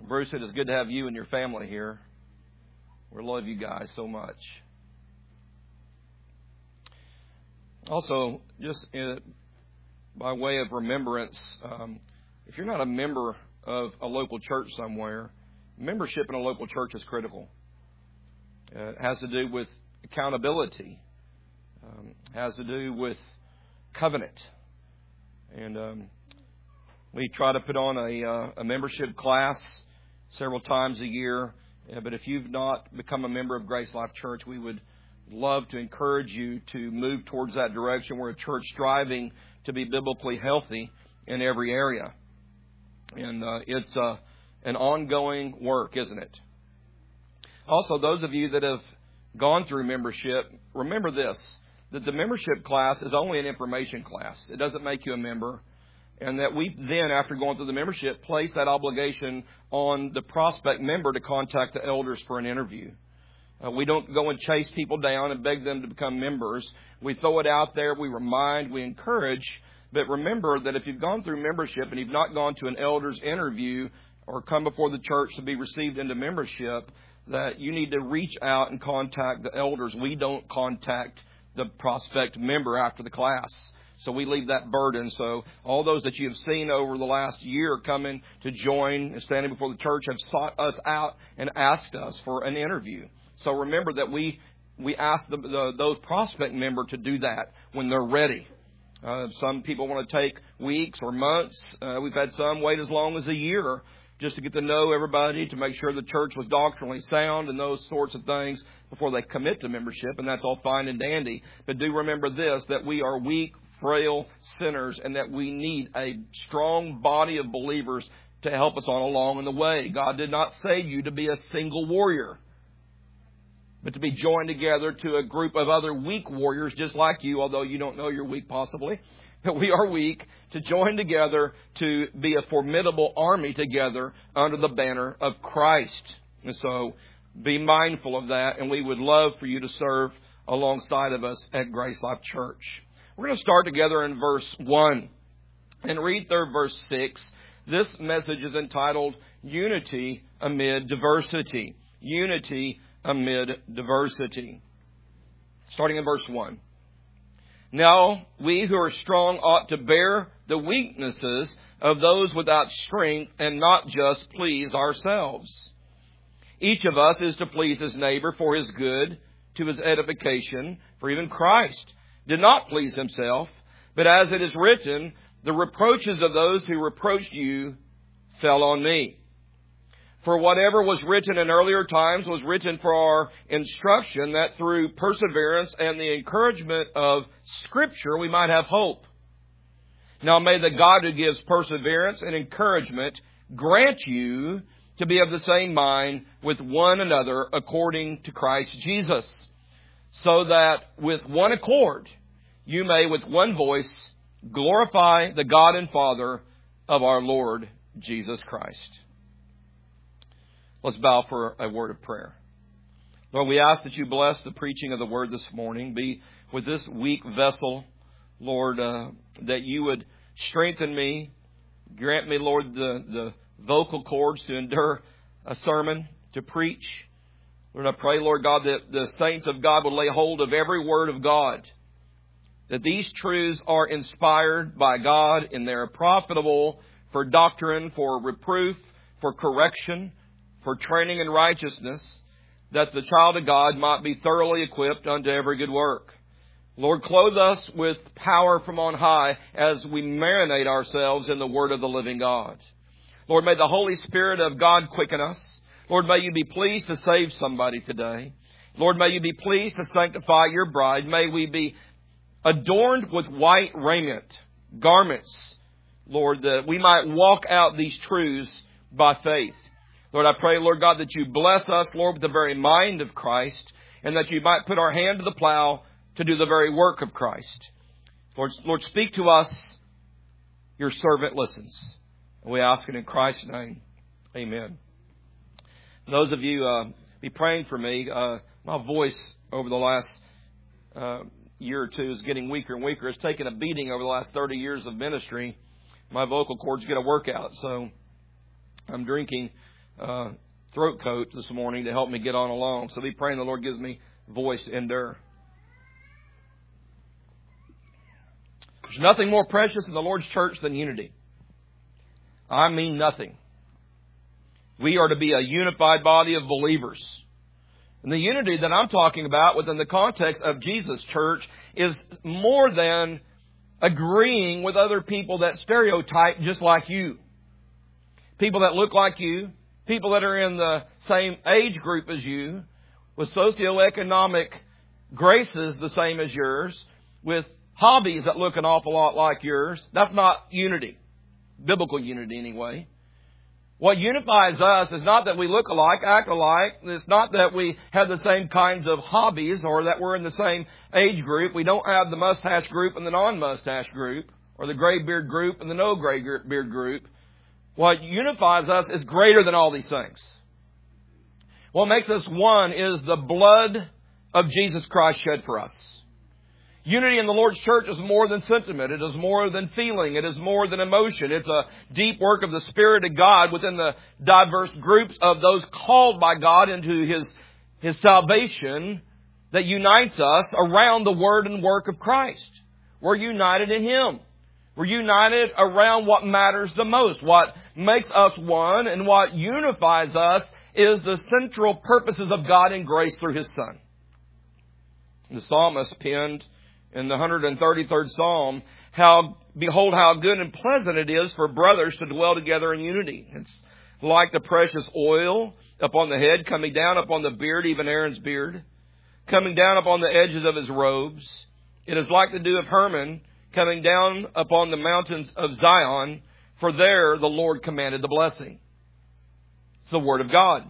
Bruce, it is good to have you and your family here. We love you guys so much. Also, just by way of remembrance, if you're not a member of a local church somewhere, membership in a local church is critical. It has to do with accountability. Has to do with covenant. And we try to put on a membership class several times a year. But if you've not become a member of Grace Life Church, we would love to encourage you to move towards that direction. We're a church striving to be biblically healthy in every area. And it's an ongoing work, isn't it? Also, those of you that have gone through membership, remember this, that the membership class is only an information class. It doesn't make you a member. And that we then, after going through the membership, place that obligation on the prospect member to contact the elders for an interview. We don't go and chase people down and beg them to become members. We throw it out there, we remind, we encourage. But remember that if you've gone through membership and you've not gone to an elder's interview or come before the church to be received into membership, that you need to reach out and contact the elders. We don't contact the prospect member after the class. So we leave that burden. So all those that you have seen over the last year coming to join and standing before the church have sought us out and asked us for an interview. So remember that we ask those prospect member to do that when they're ready. Some people want to take weeks or months. We've had some wait as long as a year just to get to know everybody, to make sure the church was doctrinally sound and those sorts of things before they commit to membership. And that's all fine and dandy. But do remember this, that we are weak, frail sinners, and that we need a strong body of believers to help us on along in the way. God did not save you to be a single warrior, but to be joined together to a group of other weak warriors just like you, although you don't know you're weak possibly. But we are weak, to join together to be a formidable army together under the banner of Christ. And so be mindful of that, and we would love for you to serve alongside of us at Grace Life Church. We're going to start together in verse 1 and read through verse 6. This message is entitled Unity Amid Diversity. Unity amid diversity. Starting in verse 1. Now, we who are strong ought to bear the weaknesses of those without strength and not just please ourselves. Each of us is to please his neighbor for his good, to his edification, for even Christ did not please himself, but as it is written, the reproaches of those who reproached you fell on me. For whatever was written in earlier times was written for our instruction, that through perseverance and the encouragement of Scripture we might have hope. Now may the God who gives perseverance and encouragement grant you to be of the same mind with one another according to Christ Jesus, so that with one accord you may with one voice glorify the God and Father of our Lord Jesus Christ. Let's bow for a word of prayer. Lord, we ask that you bless the preaching of the word this morning. Be with this weak vessel, Lord, that you would strengthen me. Grant me, Lord, the vocal cords to endure a sermon, to preach. Lord, I pray, Lord God, that the saints of God will lay hold of every word of God. That these truths are inspired by God and they're profitable for doctrine, for reproof, for correction, for training in righteousness, that the child of God might be thoroughly equipped unto every good work. Lord, clothe us with power from on high as we marinate ourselves in the word of the living God. Lord, may the Holy Spirit of God quicken us. Lord, may you be pleased to save somebody today. Lord, may you be pleased to sanctify your bride. May we be adorned with white raiment, garments, Lord, that we might walk out these truths by faith. Lord, I pray, Lord God, that you bless us, Lord, with the very mind of Christ, and that you might put our hand to the plow to do the very work of Christ. Lord, speak to us. Your servant listens. And we ask it in Christ's name. Amen. Those of you be praying for me. My voice over the last year or two is getting weaker and weaker. It's taken a beating over the last 30 years of ministry. My vocal cords get a workout, so I'm drinking throat coat this morning to help me get on along. So be praying the Lord gives me voice to endure. There's nothing more precious in the Lord's church than unity. I mean nothing. We are to be a unified body of believers. And the unity that I'm talking about within the context of Jesus' church is more than agreeing with other people that stereotype just like you. People that look like you. People that are in the same age group as you. With socioeconomic graces the same as yours. With hobbies that look an awful lot like yours. That's not unity. Biblical unity anyway. What unifies us is not that we look alike, act alike. It's not that we have the same kinds of hobbies or that we're in the same age group. We don't have the mustache group and the non-mustache group, or the gray beard group and the no gray beard group. What unifies us is greater than all these things. What makes us one is the blood of Jesus Christ shed for us. Unity in the Lord's church is more than sentiment. It is more than feeling. It is more than emotion. It's a deep work of the Spirit of God within the diverse groups of those called by God into His salvation that unites us around the Word and work of Christ. We're united in Him. We're united around what matters the most. What makes us one and what unifies us is the central purposes of God in grace through His Son. The psalmist penned in the 133rd Psalm, behold how good and pleasant it is for brothers to dwell together in unity. It's like the precious oil upon the head, coming down upon the beard, even Aaron's beard, coming down upon the edges of his robes. It is like the dew of Hermon, coming down upon the mountains of Zion, for there the Lord commanded the blessing. It's the Word of God.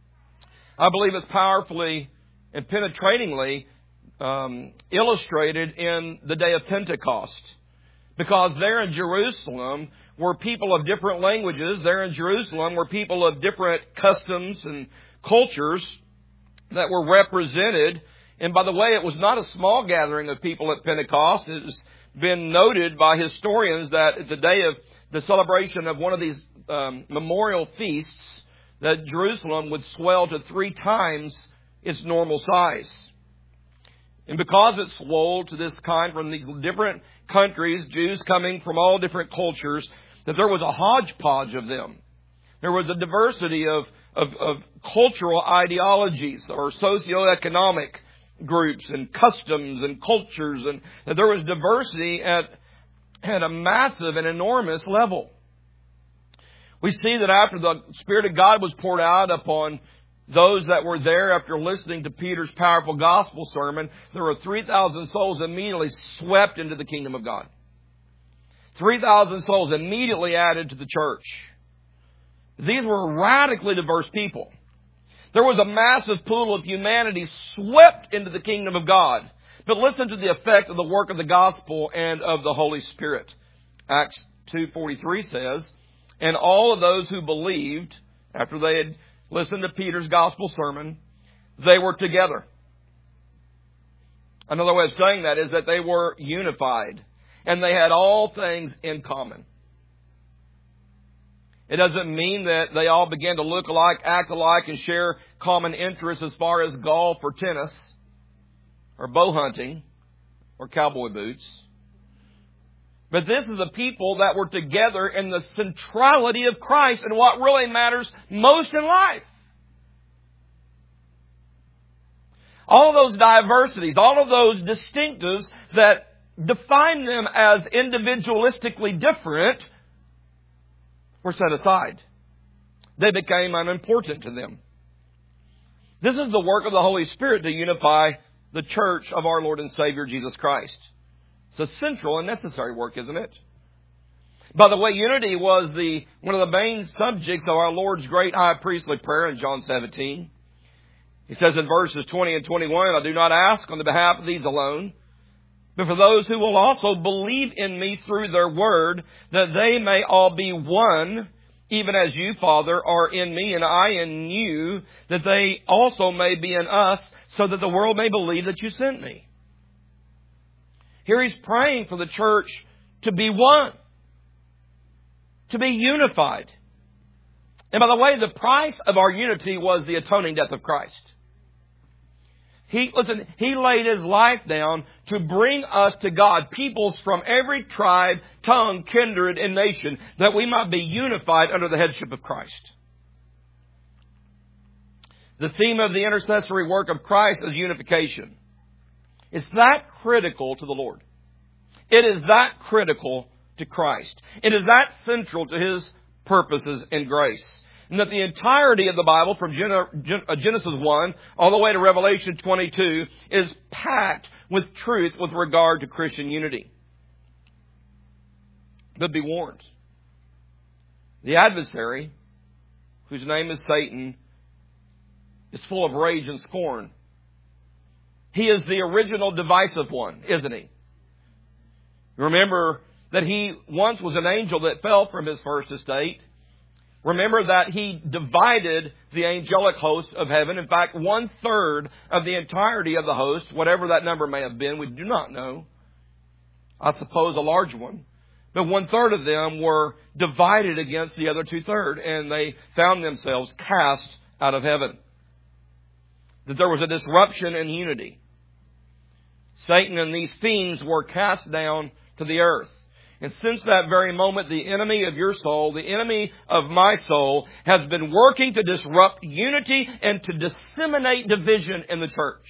I believe it's powerfully and penetratingly illustrated in the day of Pentecost. Because there in Jerusalem were people of different languages. There in Jerusalem were people of different customs and cultures that were represented. And by the way, it was not a small gathering of people at Pentecost. It has been noted by historians that at the day of the celebration of one of these memorial feasts, that Jerusalem would swell to 3 times its normal size. And because it swelled to this kind from these different countries, Jews coming from all different cultures, that there was a hodgepodge of them. There was a diversity of cultural ideologies or socioeconomic groups and customs and cultures, and that there was diversity at a massive and enormous level. We see that after the Spirit of God was poured out upon those that were there after listening to Peter's powerful gospel sermon, there were 3,000 souls immediately swept into the kingdom of God. 3,000 souls immediately added to the church. These were radically diverse people. There was a massive pool of humanity swept into the kingdom of God. But listen to the effect of the work of the gospel and of the Holy Spirit. Acts 2:43 says, and all of those who believed, after they had listened to Peter's gospel sermon, they were together. Another way of saying that is that they were unified. And they had all things in common. It doesn't mean that they all began to look alike, act alike, and share common interests as far as golf or tennis, or bow hunting, or cowboy boots. But this is a people that were together in the centrality of Christ and what really matters most in life. All of those diversities, all of those distinctives that define them as individualistically different were set aside. They became unimportant to them. This is the work of the Holy Spirit to unify the church of our Lord and Savior Jesus Christ. It's a central and necessary work, isn't it? By the way, unity was one of the main subjects of our Lord's great high priestly prayer in John 17. He says in verses 20 and 21, I do not ask on the behalf of these alone, but for those who will also believe in me through their word, that they may all be one, even as you, Father, are in me and I in you, that they also may be in us, so that the world may believe that you sent me. Here he's praying for the church to be one, to be unified. And by the way, the price of our unity was the atoning death of Christ. He laid His life down to bring us to God, peoples from every tribe, tongue, kindred, and nation, that we might be unified under the headship of Christ. The theme of the intercessory work of Christ is unification. It's that critical to the Lord. It is that critical to Christ. It is that central to His purposes and grace. And that the entirety of the Bible, from Genesis 1 all the way to Revelation 22, is packed with truth with regard to Christian unity. But be warned. The adversary, whose name is Satan, is full of rage and scorn. He is the original divisive one, isn't he? Remember that he once was an angel that fell from his first estate. Remember that he divided the angelic host of heaven. In fact, 1/3 of the entirety of the host, whatever that number may have been, we do not know. I suppose a large one. But 1/3 of them were divided against the other 2/3, and they found themselves cast out of heaven. That there was a disruption in unity. Satan and these fiends were cast down to the earth. And since that very moment, the enemy of your soul, the enemy of my soul, has been working to disrupt unity and to disseminate division in the church.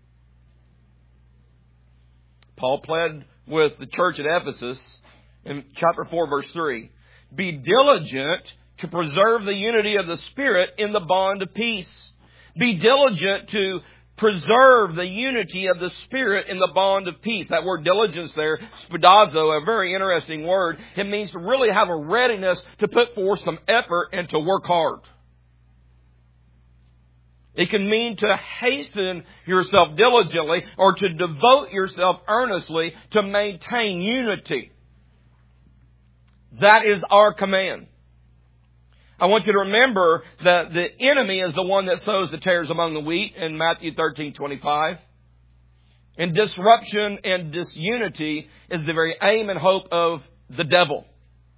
Paul pled with the church at Ephesus in chapter 4, verse 3. Be diligent to preserve the unity of the Spirit in the bond of peace. Be diligent to preserve the unity of the Spirit in the bond of peace. That word diligence there, spidazo, a very interesting word. It means to really have a readiness to put forth some effort and to work hard. It can mean to hasten yourself diligently or to devote yourself earnestly to maintain unity. That is our command. I want you to remember that the enemy is the one that sows the tares among the wheat in Matthew 13:25. And disruption and disunity is the very aim and hope of the devil.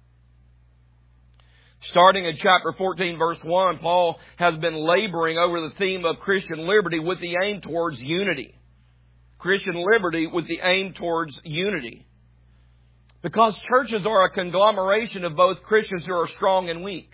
Starting in chapter 14, verse 1, Paul has been laboring over the theme of Christian liberty with the aim towards unity. Christian liberty with the aim towards unity. Because churches are a conglomeration of both Christians who are strong and weak.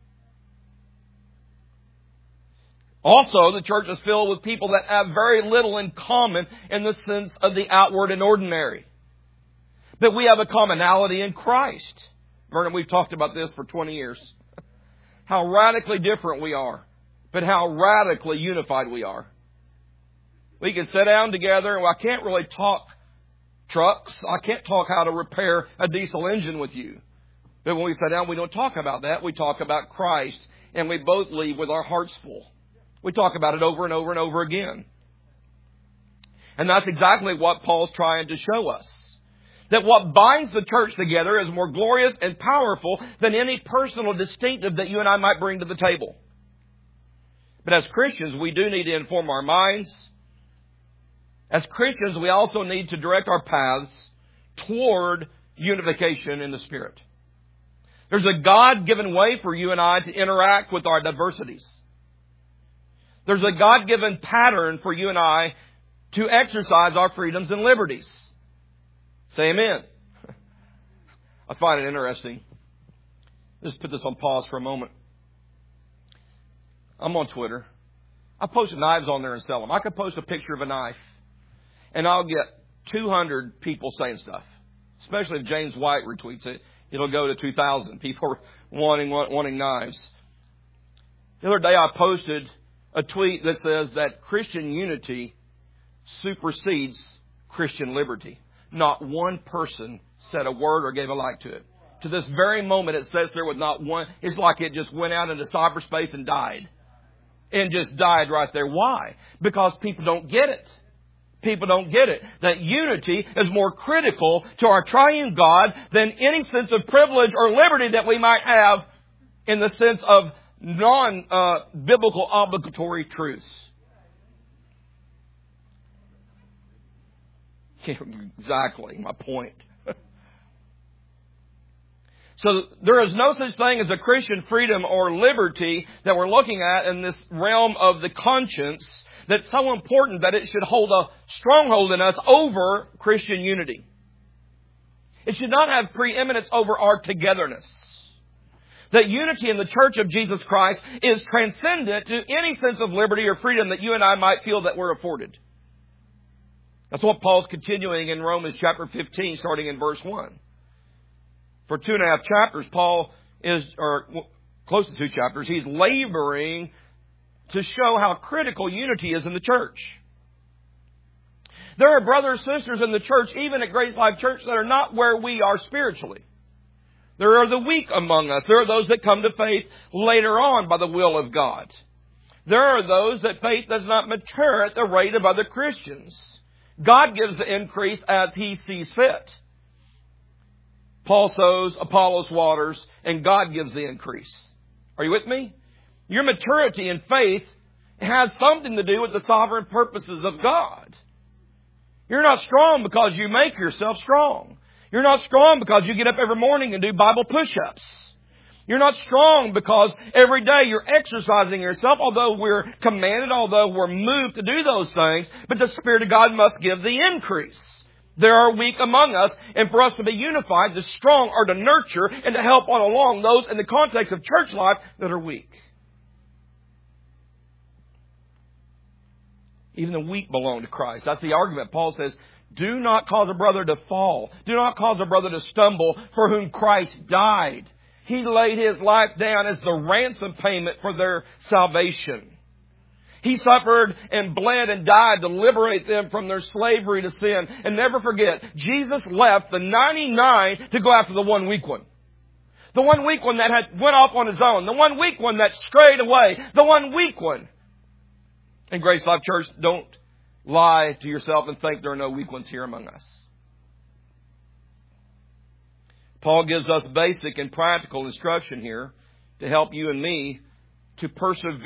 Also, the church is filled with people that have very little in common in the sense of the outward and ordinary. But we have a commonality in Christ. Vernon, we've talked about this for 20 years. How radically different we are, but how radically unified we are. We can sit down together, and I can't really talk trucks. I can't talk how to repair a diesel engine with you. But when we sit down, we don't talk about that. We talk about Christ, and we both leave with our hearts full. We talk about it over and over and over again. And that's exactly what Paul's trying to show us. That what binds the church together is more glorious and powerful than any personal distinctive that you and I might bring to the table. But as Christians, we do need to inform our minds. As Christians, we also need to direct our paths toward unification in the Spirit. There's a God-given way for you and I to interact with our diversities. There's a God-given pattern for you and I to exercise our freedoms and liberties. Say amen. I find it interesting. Just put this on pause for a moment. I'm on Twitter. I post knives on there and sell them. I could post a picture of a knife, and I'll get 200 people saying stuff. Especially if James White retweets it, it'll go to 2,000 people wanting knives. The other day I posted a tweet that says that Christian unity supersedes Christian liberty. Not one person said a word or gave a like to it. To this very moment, it says there was not one. It's like it just went out into cyberspace and died. And just died right there. Why? Because people don't get it. People don't get it. That unity is more critical to our triune God than any sense of privilege or liberty that we might have in the sense of non-biblical obligatory truths. Exactly my point. So there is no such thing as a Christian freedom or liberty that we're looking at in this realm of the conscience that's so important that it should hold a stronghold in us over Christian unity. It should not have preeminence over our togetherness. That unity in the church of Jesus Christ is transcendent to any sense of liberty or freedom that you and I might feel that we're afforded. That's what Paul's continuing in Romans chapter 15, starting in verse 1. For 2.5 chapters, Paul is, or close to 2 chapters, he's laboring to show how critical unity is in the church. There are brothers and sisters in the church, even at Grace Life Church, that are not where we are spiritually. There are the weak among us. There are those that come to faith later on by the will of God. There are those that faith does not mature at the rate of other Christians. God gives the increase as He sees fit. Paul sows, Apollos waters, and God gives the increase. Are you with me? Your maturity in faith has something to do with the sovereign purposes of God. You're not strong because you make yourself strong. You're not strong because you get up every morning and do Bible push-ups. You're not strong because every day you're exercising yourself, although we're commanded, although we're moved to do those things, but the Spirit of God must give the increase. There are weak among us, and for us to be unified, the strong are to nurture and to help on along those in the context of church life that are weak. Even the weak belong to Christ. That's the argument. Paul says, do not cause a brother to fall. Do not cause a brother to stumble, for whom Christ died. He laid His life down as the ransom payment for their salvation. He suffered and bled and died to liberate them from their slavery to sin. And never forget, Jesus left the 99 to go after the one weak one. The one weak one that had went off on his own. The one weak one that strayed away. The one weak one. And Grace Life Church, don't lie to yourself and think there are no weak ones here among us. Paul gives us basic and practical instruction here to help you and me to preserve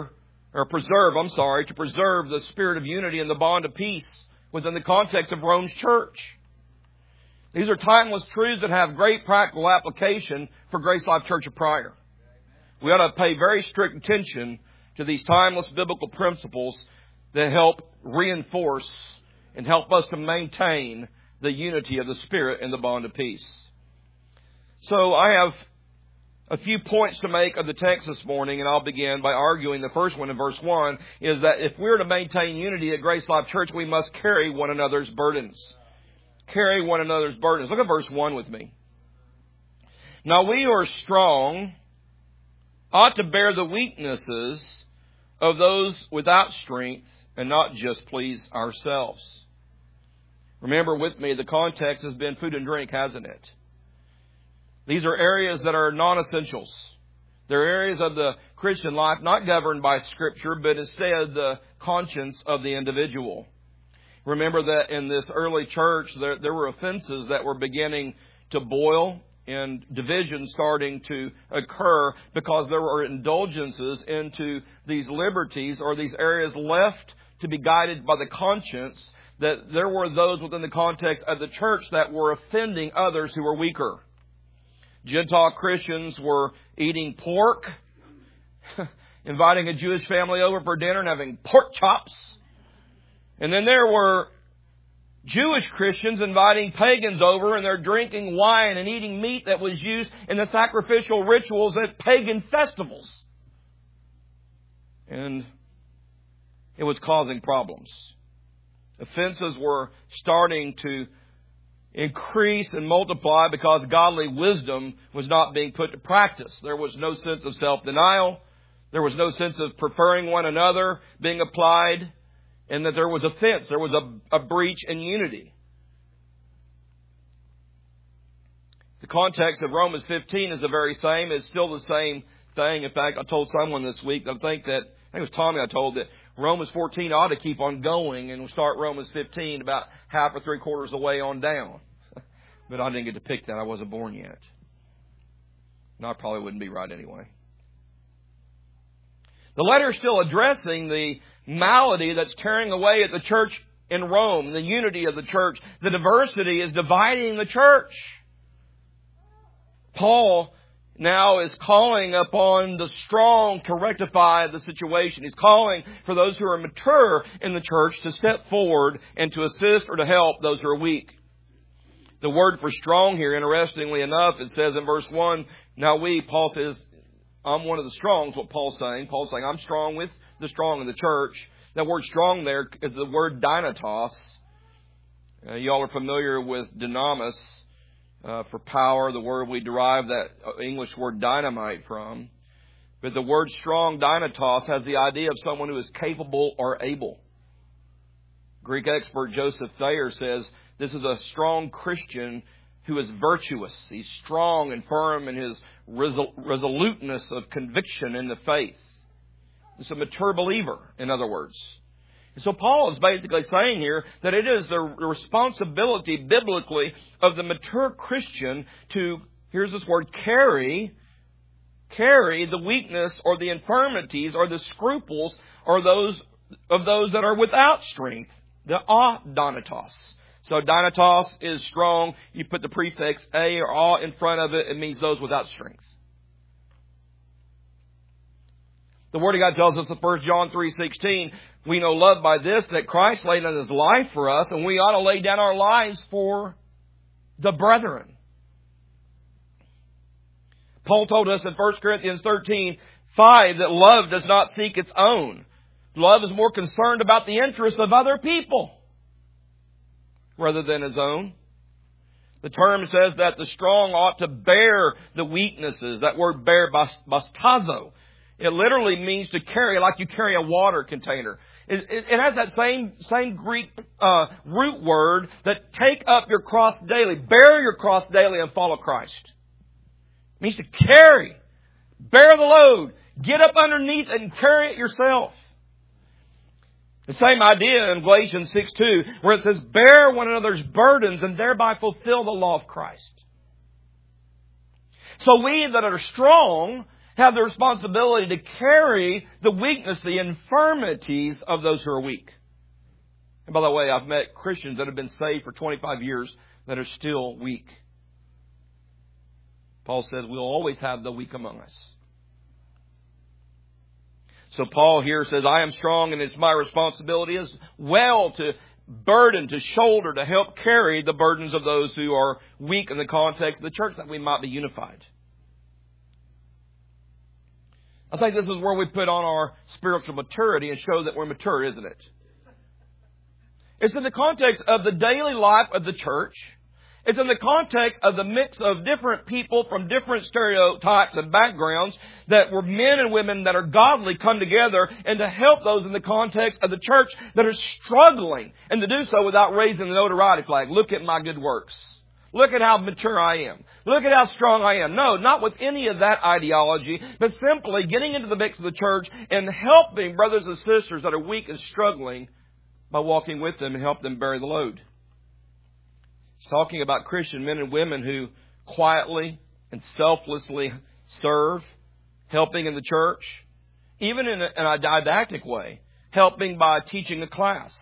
the spirit of unity and the bond of peace within the context of Rome's church. These are timeless truths that have great practical application for Grace Life Church of Pryor. We ought to pay very strict attention to these timeless biblical principles that help reinforce and help us to maintain the unity of the Spirit and the bond of peace. So I have a few points to make of the text this morning, and I'll begin by arguing the first one in verse 1 is that if we're to maintain unity at Grace Life Church, we must carry one another's burdens. Carry one another's burdens. Look at verse 1 with me. Now we who are strong ought to bear the weaknesses of those without strength and not just please ourselves. Remember with me, the context has been food and drink, hasn't it? These are areas that are non-essentials. They're areas of the Christian life not governed by Scripture, but instead the conscience of the individual. Remember that in this early church, there were offenses that were beginning to boil and divisions starting to occur because there were indulgences into these liberties or these areas left to be guided by the conscience, that there were those within the context of the church that were offending others who were weaker. Gentile Christians were eating pork, inviting a Jewish family over for dinner and having pork chops. And then there were Jewish Christians inviting pagans over, and they're drinking wine and eating meat that was used in the sacrificial rituals at pagan festivals. And it was causing problems. Offenses were starting to increase and multiply because godly wisdom was not being put to practice. There was no sense of self-denial. There was no sense of preferring one another being applied, and that there was offense. There was a breach in unity. The context of Romans 15 is the very same. It's still the same thing. In fact, I told someone this week, I think it was Tommy I told, that Romans 14 ought to keep on going, and we'll start Romans 15 about half or 3/4 of the way on down. But I didn't get to pick that. I wasn't born yet. No, I probably wouldn't be right anyway. The letter is still addressing the malady that's tearing away at the church in Rome, the unity of the church. The diversity is dividing the church. Paul now is calling upon the strong to rectify the situation. He's calling for those who are mature in the church to step forward and to assist or to help those who are weak. The word for strong here, interestingly enough, it says in verse 1, now Paul says, I'm one of the strongs, what Paul's saying. Paul's saying, I'm strong with the strong in the church. That word strong there is the word dynatos. Y'all are familiar with dynamis for power, the word we derive that English word dynamite from. But the word strong, dynatos, has the idea of someone who is capable or able. Greek expert Joseph Thayer says, this is a strong Christian who is virtuous. He's strong and firm in his resoluteness of conviction in the faith. It's a mature believer, in other words. And so Paul is basically saying here that it is the responsibility biblically of the mature Christian to, here's this word, carry the weakness or the infirmities or the scruples or those that are without strength. The adonatos. So dynatos is strong. You put the prefix a or a in front of it. It means those without strength. The Word of God tells us in 1 John 3:16, we know love by this, that Christ laid down His life for us, and we ought to lay down our lives for the brethren. Paul told us in 1 Corinthians 13:5 that love does not seek its own. Love is more concerned about the interests of other people rather than his own. The term says that the strong ought to bear the weaknesses. That word bear, bastazo, it literally means to carry like you carry a water container. It has that same Greek root word that take up your cross daily. Bear your cross daily and follow Christ. It means to carry. Bear the load. Get up underneath and carry it yourself. The same idea in Galatians 6:2, where it says, bear one another's burdens and thereby fulfill the law of Christ. So we that are strong have the responsibility to carry the weakness, the infirmities of those who are weak. And by the way, I've met Christians that have been saved for 25 years that are still weak. Paul says we'll always have the weak among us. So Paul here says, I am strong and it's my responsibility as well to burden, to shoulder, to help carry the burdens of those who are weak in the context of the church, that we might be unified. I think this is where we put on our spiritual maturity and show that we're mature, isn't it? It's in the context of the daily life of the church. It's in the context of the mix of different people from different stereotypes and backgrounds that were men and women that are godly come together and to help those in the context of the church that are struggling, and to do so without raising the notoriety flag. Look at my good works. Look at how mature I am. Look at how strong I am. No, not with any of that ideology, but simply getting into the mix of the church and helping brothers and sisters that are weak and struggling by walking with them and help them bear the load. He's talking about Christian men and women who quietly and selflessly serve, helping in the church, even in a didactic way, helping by teaching a class.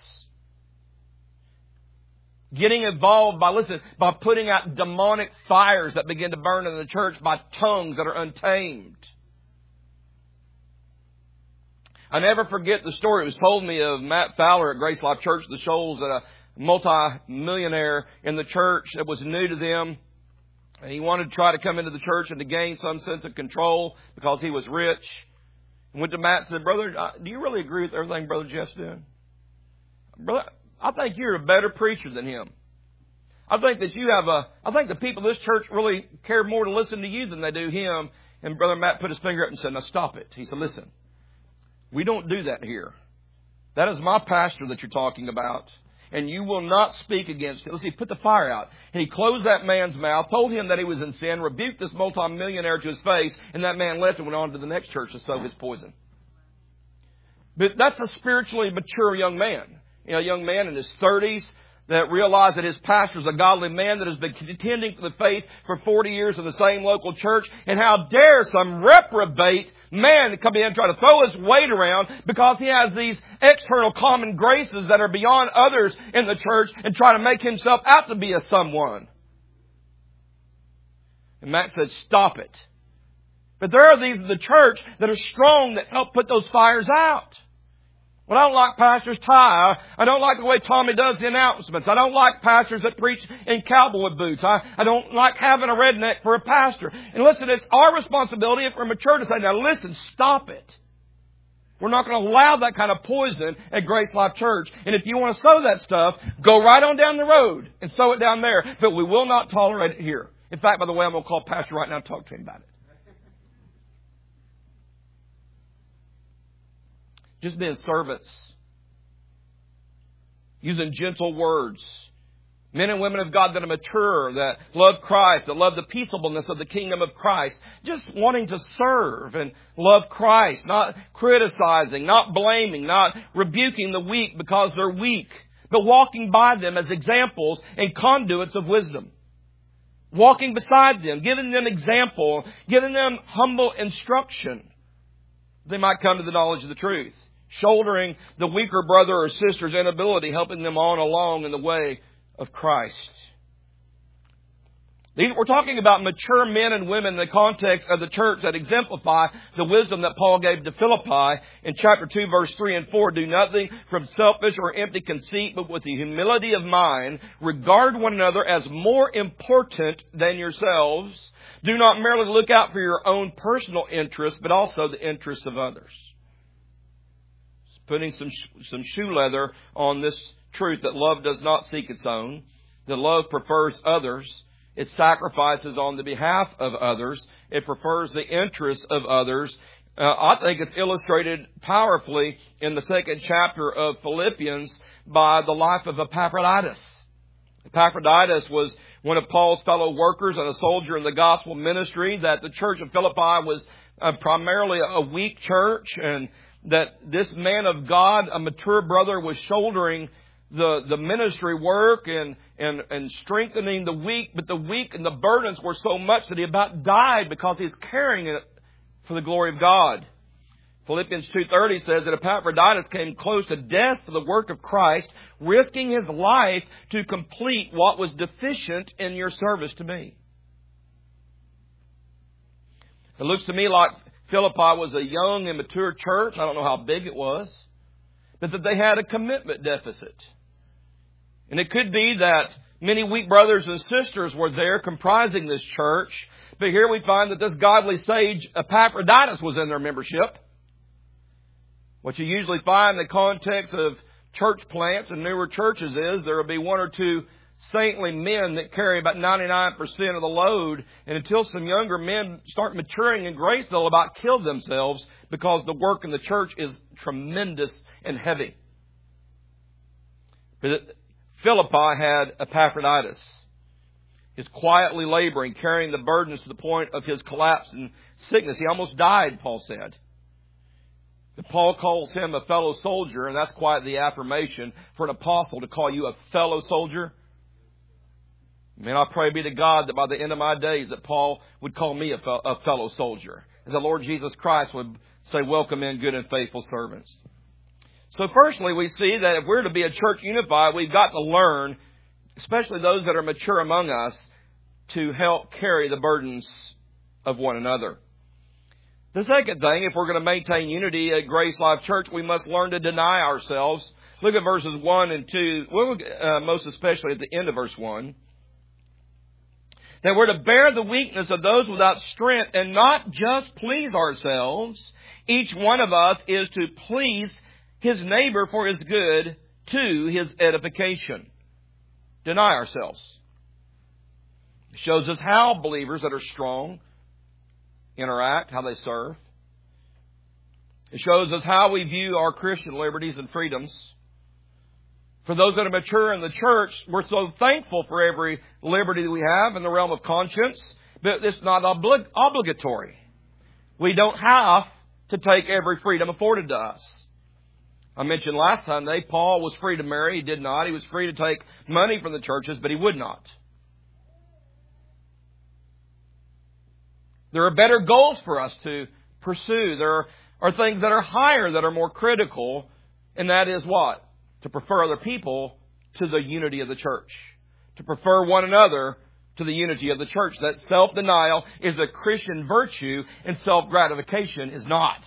Getting involved by putting out demonic fires that begin to burn in the church by tongues that are untamed. I never forget the story. It was told me of Matt Fowler at Grace Life Church, the Shoals, a multi-millionaire in the church that was new to them. And he wanted to try to come into the church and to gain some sense of control because he was rich. And went to Matt and said, brother, do you really agree with everything Brother Jeff's doing? Brother, I think you're a better preacher than him. I think the people of this church really care more to listen to you than they do him. And Brother Matt put his finger up and said, now stop it. He said, listen, we don't do that here. That is my pastor that you're talking about. And you will not speak against it. Let's see, put the fire out. And he closed that man's mouth, told him that he was in sin, rebuked this multimillionaire to his face, and that man left and went on to the next church to sow his poison. But that's a spiritually mature young man. You know, a young man in his 30s that realized that his pastor is a godly man that has been contending for the faith for 40 years in the same local church. And how dare some reprobate man come in and try to throw his weight around because he has these external common graces that are beyond others in the church and try to make himself out to be a someone. And Matt said, stop it. But there are these in the church that are strong that help put those fires out. Well, I don't like pastors' tie. I don't like the way Tommy does the announcements. I don't like pastors that preach in cowboy boots. I don't like having a redneck for a pastor. And listen, it's our responsibility if we're mature to say, now listen, stop it. We're not going to allow that kind of poison at Grace Life Church. And if you want to sow that stuff, go right on down the road and sow it down there. But we will not tolerate it here. In fact, by the way, I'm going to call Pastor right now and talk to him about it. Just being servants. Using gentle words. Men and women of God that are mature, that love Christ, that love the peaceableness of the kingdom of Christ. Just wanting to serve and love Christ. Not criticizing, not blaming, not rebuking the weak because they're weak. But walking by them as examples and conduits of wisdom. Walking beside them, giving them example, giving them humble instruction. They might come to the knowledge of the truth. Shouldering the weaker brother or sister's inability, helping them on along in the way of Christ. We're talking about mature men and women in the context of the church that exemplify the wisdom that Paul gave to Philippi in chapter 2, verse 3 and 4. Do nothing from selfish or empty conceit, but with the humility of mind, regard one another as more important than yourselves. Do not merely look out for your own personal interests, but also the interests of others. Putting some shoe leather on this truth that love does not seek its own, that love prefers others, it sacrifices on the behalf of others, it prefers the interests of others. I think it's illustrated powerfully in the 2nd chapter of Philippians by the life of Epaphroditus. Epaphroditus was one of Paul's fellow workers and a soldier in the gospel ministry, that the church of Philippi was primarily a weak church, and that this man of God, a mature brother, was shouldering the ministry work and strengthening the weak. But the weak and the burdens were so much that he about died because he's carrying it for the glory of God. Philippians 2:30 says that Epaphroditus came close to death for the work of Christ, risking his life to complete what was deficient in your service to me. It looks to me like Philippi was a young and mature church. I don't know how big it was. But that they had a commitment deficit. And it could be that many weak brothers and sisters were there comprising this church. But here we find that this godly sage Epaphroditus was in their membership. What you usually find in the context of church plants and newer churches is there will be one or two saintly men that carry about 99% of the load. And until some younger men start maturing in grace, they'll about kill themselves because the work in the church is tremendous and heavy. But Philippi had Epaphroditus. He's quietly laboring, carrying the burdens to the point of his collapse and sickness. He almost died, Paul said. But Paul calls him a fellow soldier, and that's quite the affirmation for an apostle to call you a fellow soldier. Man, I pray be to God that by the end of my days that Paul would call me a fellow soldier. And the Lord Jesus Christ would say, welcome in, good and faithful servants. So firstly, we see that if we're to be a church unified, we've got to learn, especially those that are mature among us, to help carry the burdens of one another. The second thing, if we're going to maintain unity at Grace Life Church, we must learn to deny ourselves. Look at verses 1 and 2, most especially at the end of verse 1. That we're to bear the weakness of those without strength and not just please ourselves. Each one of us is to please his neighbor for his good to his edification. Deny ourselves. It shows us how believers that are strong interact, how they serve. It shows us how we view our Christian liberties and freedoms. For those that are mature in the church, we're so thankful for every liberty that we have in the realm of conscience, but it's not obligatory. We don't have to take every freedom afforded to us. I mentioned last Sunday, Paul was free to marry. He did not. He was free to take money from the churches, but he would not. There are better goals for us to pursue. There are things that are higher, that are more critical, and that is what? To prefer other people to the unity of the church. To prefer one another to the unity of the church. That self-denial is a Christian virtue and self-gratification is not.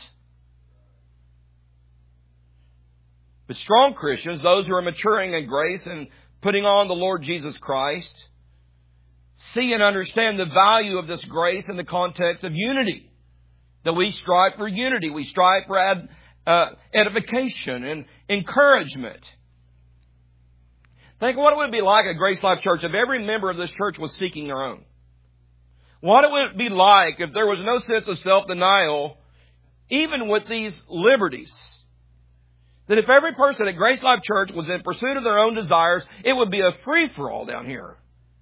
But strong Christians, those who are maturing in grace and putting on the Lord Jesus Christ, see and understand the value of this grace in the context of unity. That we strive for unity. We strive for edification and encouragement. Think what it would be like at Grace Life Church if every member of this church was seeking their own. What it would be like if there was no sense of self-denial, even with these liberties. That if every person at Grace Life Church was in pursuit of their own desires, it would be a free-for-all down here.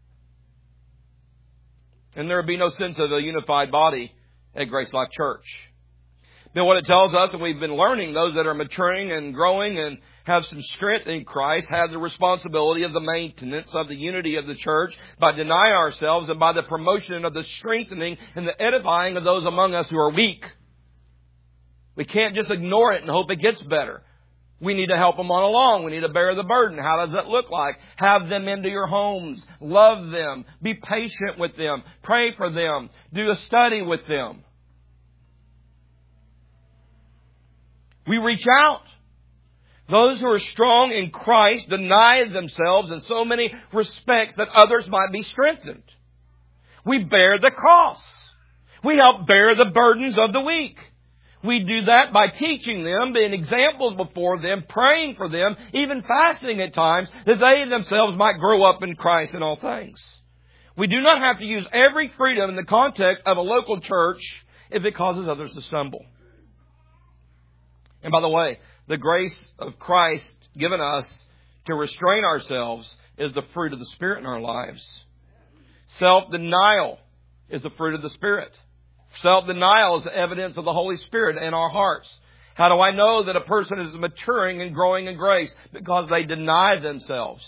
And there would be no sense of a unified body at Grace Life Church. Then what it tells us, and we've been learning, those that are maturing and growing and have some strength in Christ have the responsibility of the maintenance of the unity of the church by denying ourselves and by the promotion of the strengthening and the edifying of those among us who are weak. We can't just ignore it and hope it gets better. We need to help them on along. We need to bear the burden. How does that look like? Have them into your homes. Love them. Be patient with them. Pray for them. Do a study with them. We reach out. Those who are strong in Christ deny themselves in so many respects that others might be strengthened. We bear the cross. We help bear the burdens of the weak. We do that by teaching them, being examples before them, praying for them, even fasting at times, that they themselves might grow up in Christ in all things. We do not have to use every freedom in the context of a local church if it causes others to stumble. And by the way, the grace of Christ given us to restrain ourselves is the fruit of the Spirit in our lives. Self-denial is the fruit of the Spirit. Self-denial is the evidence of the Holy Spirit in our hearts. How do I know that a person is maturing and growing in grace? Because they deny themselves.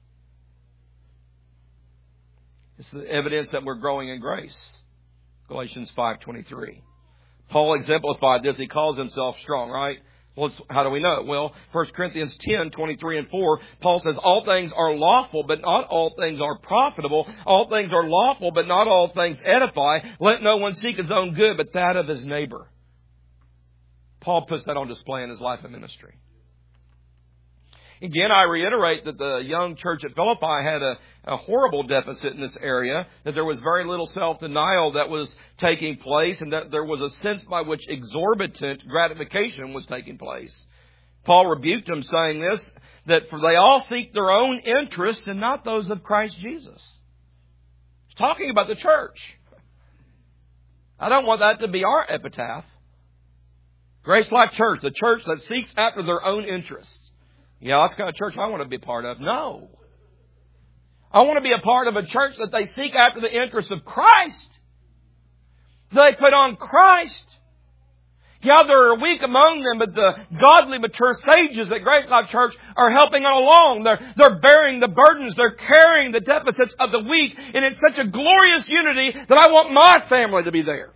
It's the evidence that we're growing in grace. Galatians 5:23. Paul exemplified this. He calls himself strong, right? Well, how do we know it? Well, 1 Corinthians 10:23 and 4, Paul says, all things are lawful, but not all things are profitable. All things are lawful, but not all things edify. Let no one seek his own good, but that of his neighbor. Paul puts that on display in his life and ministry. Again, I reiterate that the young church at Philippi had a horrible deficit in this area, that there was very little self-denial that was taking place, and that there was a sense by which exorbitant gratification was taking place. Paul rebuked them, saying this, that for they all seek their own interests and not those of Christ Jesus. He's talking about the church. I don't want that to be our epitaph. Grace Life Church, the church that seeks after their own interests. Yeah, that's the kind of church I want to be a part of. No. I want to be a part of a church that they seek after the interests of Christ. They put on Christ. Yeah, there are weak among them, but the godly, mature sages at Grace Life Church are helping along. They're bearing the burdens. They're carrying the deficits of the weak. And it's such a glorious unity that I want my family to be there.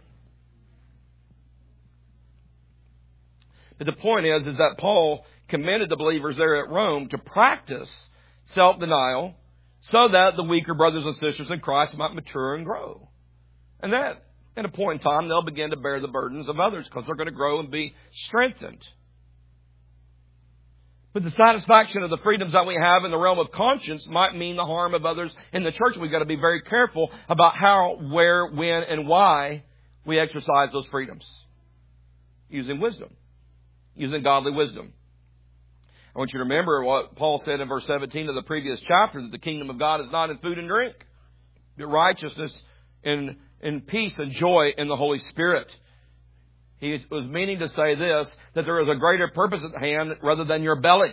But the point is that Paul commended the believers there at Rome to practice self-denial so that the weaker brothers and sisters in Christ might mature and grow. And that, at a point in time, they'll begin to bear the burdens of others because they're going to grow and be strengthened. But the satisfaction of the freedoms that we have in the realm of conscience might mean the harm of others in the church. We've got to be very careful about how, where, when, and why we exercise those freedoms. Using wisdom. Using godly wisdom. I want you to remember what Paul said in verse 17 of the previous chapter, that the kingdom of God is not in food and drink, but righteousness and peace and joy in the Holy Spirit. He was meaning to say this, that there is a greater purpose at hand rather than your belly.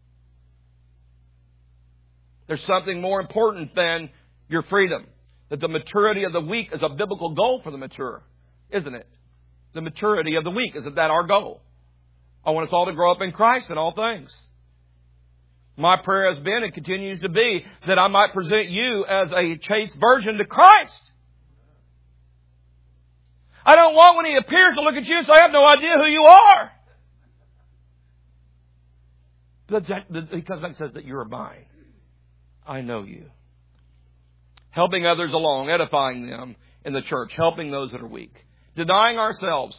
There's something more important than your freedom. That the maturity of the weak is a biblical goal for the mature, isn't it? The maturity of the weak, isn't that our goal? I want us all to grow up in Christ in all things. My prayer has been and continues to be that I might present you as a chaste virgin to Christ. I don't want when He appears to look at you and say, I have no idea who you are. Because that says that you are mine. I know you. helping others along, edifying them in the church, helping those that are weak, denying ourselves.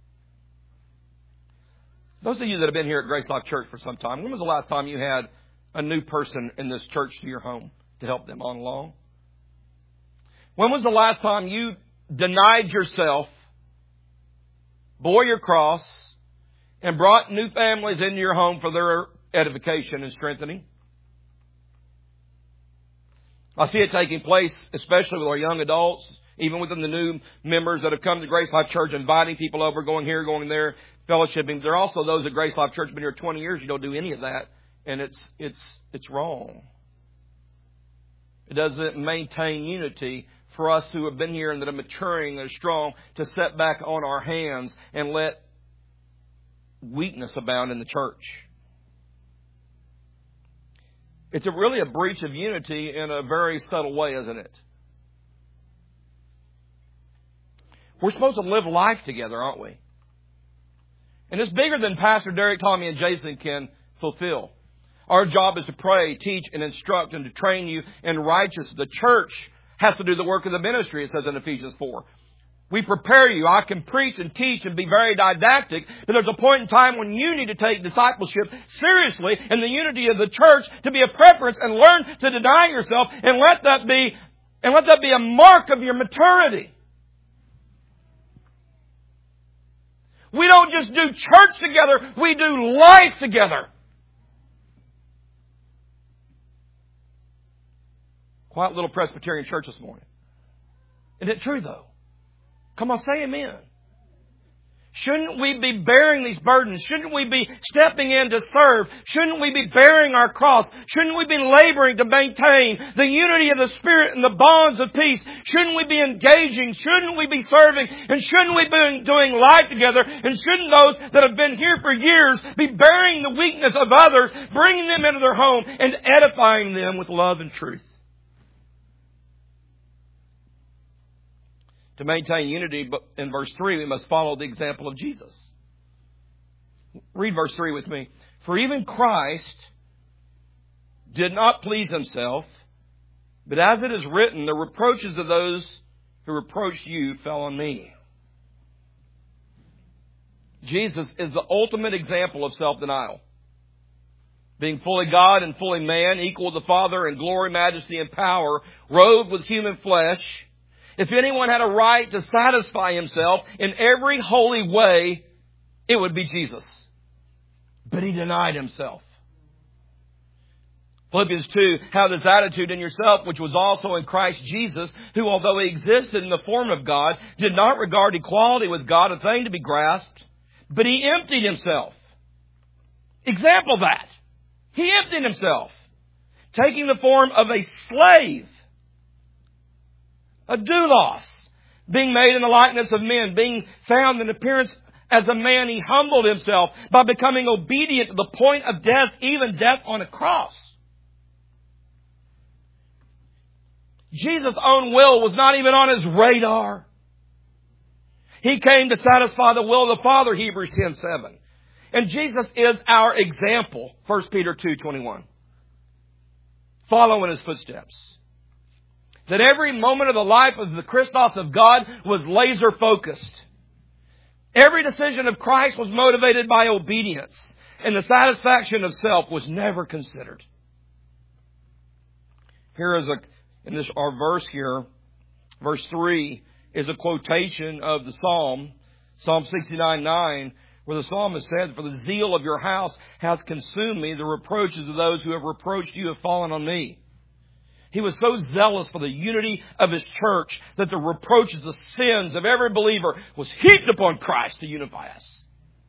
Those of you that have been here at Grace Life Church for some time, when was the last time you had a new person in this church to your home to help them on along? When was the last time you denied yourself, bore your cross, and brought new families into your home for their edification and strengthening? I see it taking place, especially with our young adults, even within the new members that have come to Grace Life Church, inviting people over, going here, going there, fellowshipping. There are also those at Grace Life Church been here 20 years. You don't do any of that, and it's wrong. It doesn't maintain unity for us who have been here and that are maturing and are strong to set back on our hands and let weakness abound in the church. It's really a breach of unity in a very subtle way, isn't it? We're supposed to live life together, aren't we? And it's bigger than Pastor Derek, Tommy, and Jason can fulfill. Our job is to pray, teach, and instruct, and to train you in righteousness. The church has to do the work of the ministry, it says in Ephesians 4. We prepare you. I can preach and teach and be very didactic, but there's a point in time when you need to take discipleship seriously in the unity of the church to be a preference and learn to deny yourself and let that be a mark of your maturity. We don't just do church together, we do life together. Quiet little Presbyterian church this morning. Isn't it true though? Come on, say amen. Shouldn't we be bearing these burdens? Shouldn't we be stepping in to serve? Shouldn't we be bearing our cross? Shouldn't we be laboring to maintain the unity of the Spirit and the bonds of peace? Shouldn't we be engaging? Shouldn't we be serving? And shouldn't we be doing life together? And shouldn't those that have been here for years be bearing the weakness of others, bringing them into their home and edifying them with love and truth? To maintain unity, but in verse 3, we must follow the example of Jesus. Read verse 3 with me. For even Christ did not please himself, but as it is written, the reproaches of those who reproached you fell on me. Jesus is the ultimate example of self-denial. Being fully God and fully man, equal to the Father in glory, majesty, and power, robed with human flesh. If anyone had a right to satisfy himself in every holy way, it would be Jesus. But he denied himself. Philippians 2, have this attitude in yourself, which was also in Christ Jesus, who, although he existed in the form of God, did not regard equality with God a thing to be grasped, but he emptied himself. Example that. He emptied himself, taking the form of a slave. A doulos, being made in the likeness of men, being found in appearance as a man, he humbled himself by becoming obedient to the point of death, even death on a cross. Jesus' own will was not even on his radar. He came to satisfy the will of the Father, Hebrews 10:7. And Jesus is our example, 1 Peter 2:21. Follow in his footsteps. That every moment of the life of the Christos of God was laser focused. Every decision of Christ was motivated by obedience, and the satisfaction of self was never considered. Here is our verse here, verse 3, is a quotation of the Psalm, Psalm 69:9, where the psalmist said, "For the zeal of your house has consumed me; the reproaches of those who have reproached you have fallen on me." He was so zealous for the unity of his church that the reproaches, the sins of every believer was heaped upon Christ to unify us.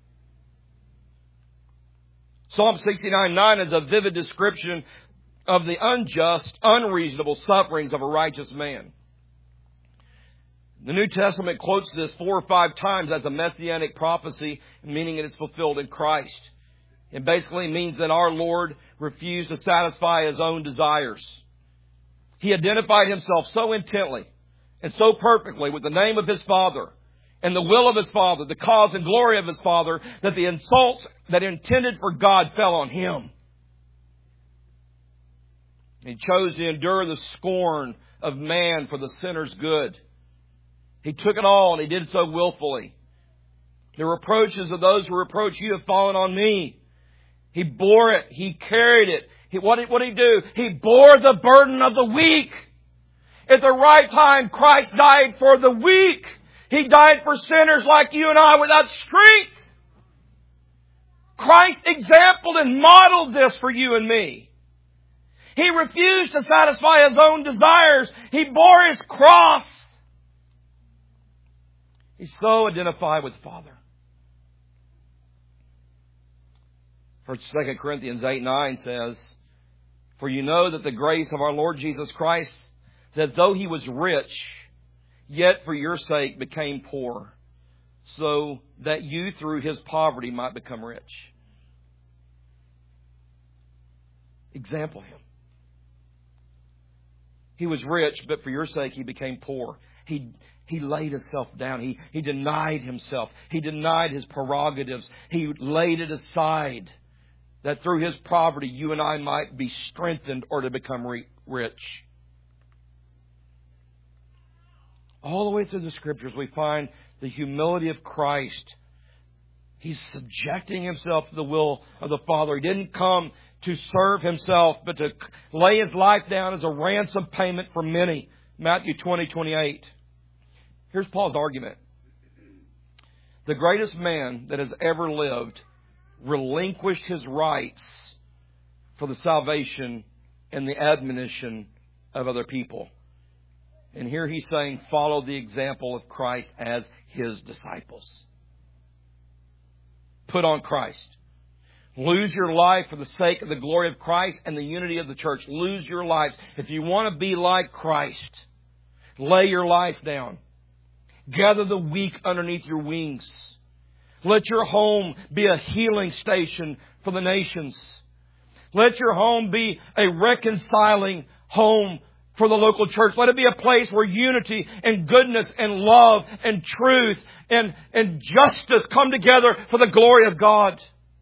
Psalm 69:9 is a vivid description of the unjust, unreasonable sufferings of a righteous man. The New Testament quotes this 4 or 5 times as a messianic prophecy, meaning it is fulfilled in Christ. It basically means that our Lord refused to satisfy his own desires. He identified himself so intently and so perfectly with the name of his Father and the will of his Father, the cause and glory of his Father, that the insults that intended for God fell on him. He chose to endure the scorn of man for the sinner's good. He took it all and He did so willfully. The reproaches of those who reproach you have fallen on me. He bore it. He carried it. What did He do? He bore the burden of the weak. At the right time, Christ died for the weak. He died for sinners like you and I without strength. Christ exampled and modeled this for you and me. He refused to satisfy His own desires. He bore His cross. He's so identified with the Father. 2 Corinthians 8:9 says, "For you know that the grace of our Lord Jesus Christ, that though He was rich, yet for your sake became poor, so that you through His poverty might become rich." Example Him. He was rich, but for your sake He became poor. He laid Himself down. He denied Himself. He denied His prerogatives. He laid it aside, that through His poverty you and I might be strengthened or to become rich. All the way through the Scriptures we find the humility of Christ. He's subjecting Himself to the will of the Father. He didn't come to serve Himself, but to lay His life down as a ransom payment for many. Matthew 20:28. Here's Paul's argument. The greatest man that has ever lived relinquished his rights for the salvation and the admonition of other people. And here he's saying, follow the example of Christ as His disciples. Put on Christ. Lose your life for the sake of the glory of Christ and the unity of the church. Lose your life. If you want to be like Christ, lay your life down. Gather the weak underneath your wings. Let your home be a healing station for the nations. Let your home be a reconciling home for the local church. Let it be a place where unity and goodness and love and truth and justice come together for the glory of God.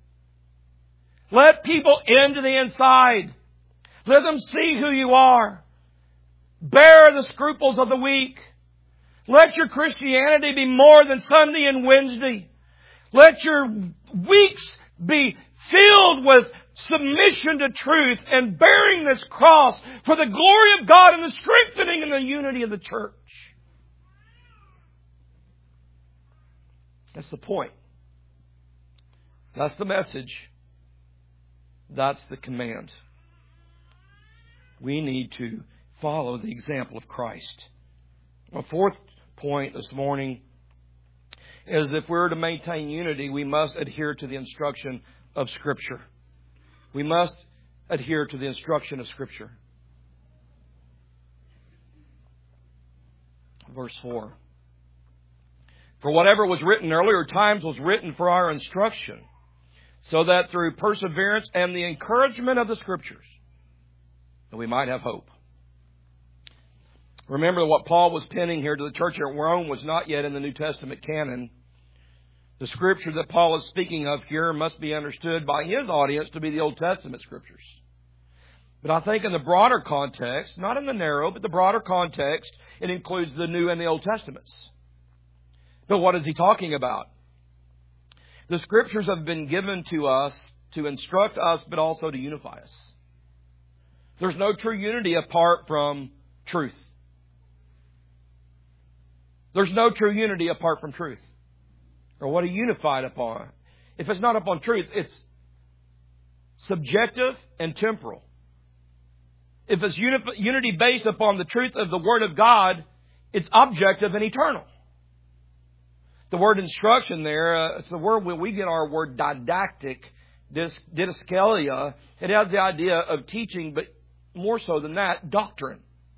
Let people into the inside. Let them see who you are. Bear the scruples of the weak. Let your Christianity be more than Sunday and Wednesday. Let your weeks be filled with submission to truth and bearing this cross for the glory of God and the strengthening and the unity of the church. That's the point. That's the message. That's the command. We need to follow the example of Christ. A fourth point this morning is if we're to maintain unity, we must adhere to the instruction of Scripture. We must adhere to the instruction of Scripture. Verse 4. For whatever was written earlier times was written for our instruction, so that through perseverance and the encouragement of the Scriptures, that we might have hope. Remember, what Paul was penning here to the church at Rome was not yet in the New Testament canon. The Scripture that Paul is speaking of here must be understood by his audience to be the Old Testament Scriptures. But I think in the broader context, not in the narrow, but the broader context, it includes the New and the Old Testaments. But what is he talking about? The Scriptures have been given to us to instruct us, but also to unify us. There's no true unity apart from truth. There's no true unity apart from truth. Or what are you unified upon? If it's not upon truth, it's subjective and temporal. If it's unity based upon the truth of the Word of God, it's objective and eternal. The word instruction there, it's the word where we get our word didactic, didascalia. It has the idea of teaching, but more so than that, doctrine.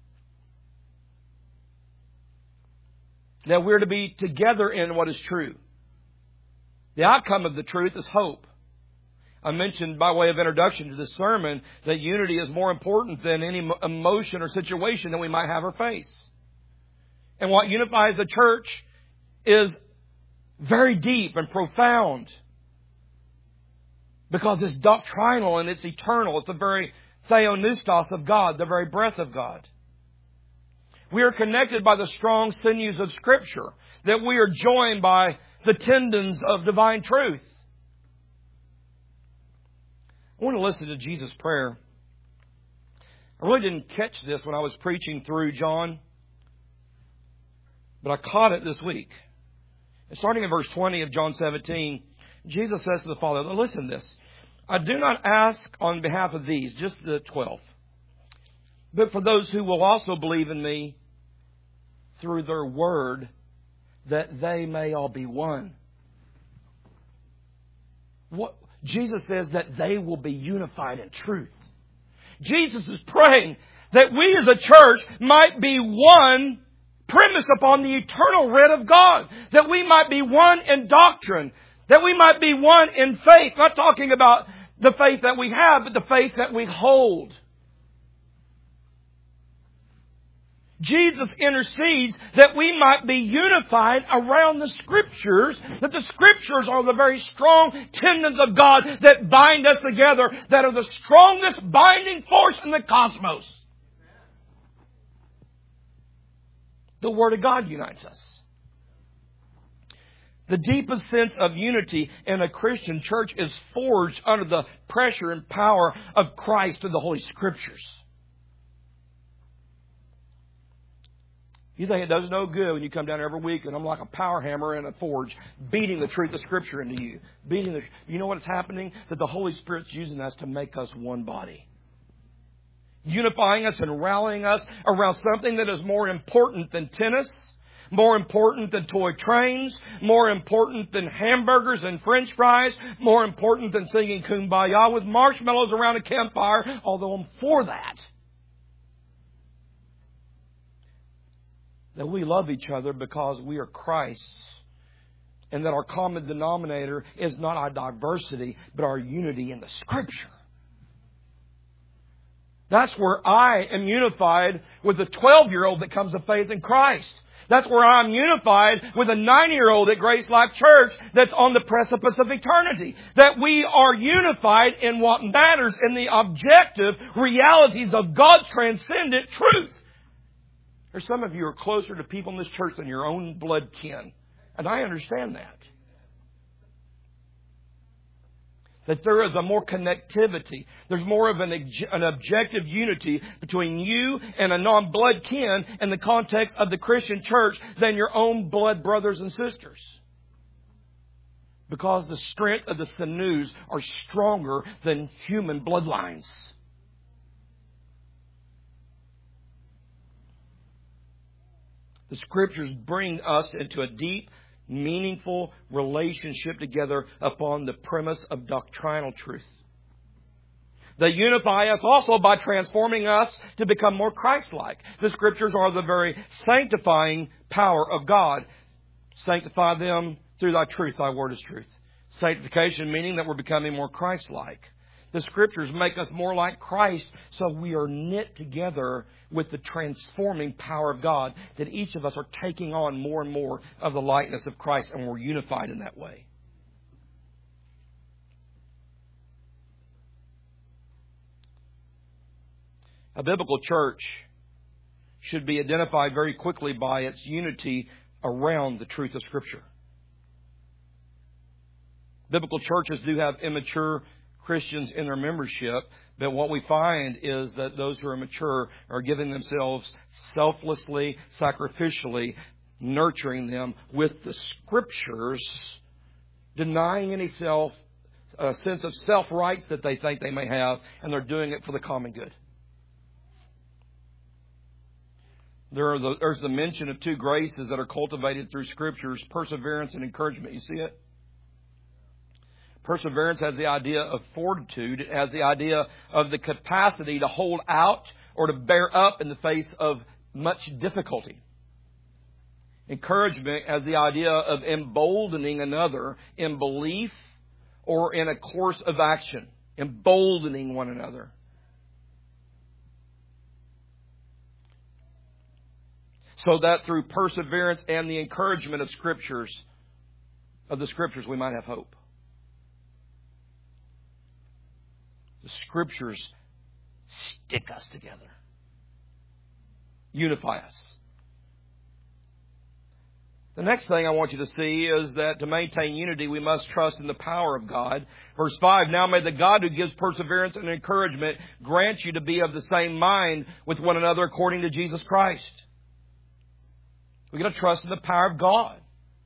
That we're to be together in what is true. The outcome of the truth is hope. I mentioned by way of introduction to this sermon that unity is more important than any emotion or situation that we might have or face. And what unifies the church is very deep and profound, because it's doctrinal and it's eternal. It's the very theonistos of God, the very breath of God. We are connected by the strong sinews of Scripture. That we are joined by the tendons of divine truth. I want to listen to Jesus' prayer. I really didn't catch this when I was preaching through John, but I caught it this week. Starting in verse 20 of John 17, Jesus says to the Father, listen to this. I do not ask on behalf of these, just the 12, but for those who will also believe in me through their word, that they may all be one. What Jesus says that they will be unified in truth. Jesus is praying that we as a church might be one, premised upon the eternal writ of God. That we might be one in doctrine. That we might be one in faith. Not talking about the faith that we have, but the faith that we hold. Jesus intercedes that we might be unified around the Scriptures, that the Scriptures are the very strong tendons of God that bind us together, that are the strongest binding force in the cosmos. The Word of God unites us. The deepest sense of unity in a Christian church is forged under the pressure and power of Christ and the Holy Scriptures. You think it does no good when you come down every week and I'm like a power hammer in a forge, beating the truth of Scripture into you. You know what is happening? That the Holy Spirit's using us to make us one body. Unifying us and rallying us around something that is more important than tennis, more important than toy trains, more important than hamburgers and French fries, more important than singing Kumbaya with marshmallows around a campfire, although I'm for that. That we love each other because we are Christ's. And that our common denominator is not our diversity, but our unity in the Scripture. That's where I am unified with the 12-year-old that comes to faith in Christ. That's where I'm unified with a 9-year-old at Grace Life Church that's on the precipice of eternity. That we are unified in what matters, in the objective realities of God's transcendent truth. There's some of you are closer to people in this church than your own blood kin. And I understand that. That there is a more connectivity. There's more of an objective unity between you and a non-blood kin in the context of the Christian church than your own blood brothers and sisters. Because the strength of the sinews are stronger than human bloodlines. The Scriptures bring us into a deep, meaningful relationship together upon the premise of doctrinal truth. They unify us also by transforming us to become more Christ-like. The Scriptures are the very sanctifying power of God. Sanctify them through Thy truth. Thy word is truth. Sanctification meaning that we're becoming more Christ-like. The Scriptures make us more like Christ, so we are knit together with the transforming power of God, that each of us are taking on more and more of the likeness of Christ, and we're unified in that way. A biblical church should be identified very quickly by its unity around the truth of Scripture. Biblical churches do have immature Christians in their membership, but what we find is that those who are mature are giving themselves selflessly, sacrificially, nurturing them with the Scriptures, denying any sense of self-rights that they think they may have, and they're doing it for the common good. There's the mention of two graces that are cultivated through Scriptures, perseverance and encouragement. You see it? Perseverance has the idea of fortitude. It has the idea of the capacity to hold out or to bear up in the face of much difficulty. Encouragement has the idea of emboldening another in belief or in a course of action. Emboldening one another. So that through perseverance and the encouragement of the Scriptures, we might have hope. The Scriptures stick us together. Unify us. The next thing I want you to see is that to maintain unity, we must trust in the power of God. Verse 5, now may the God who gives perseverance and encouragement grant you to be of the same mind with one another according to Jesus Christ. We've got to trust in the power of God.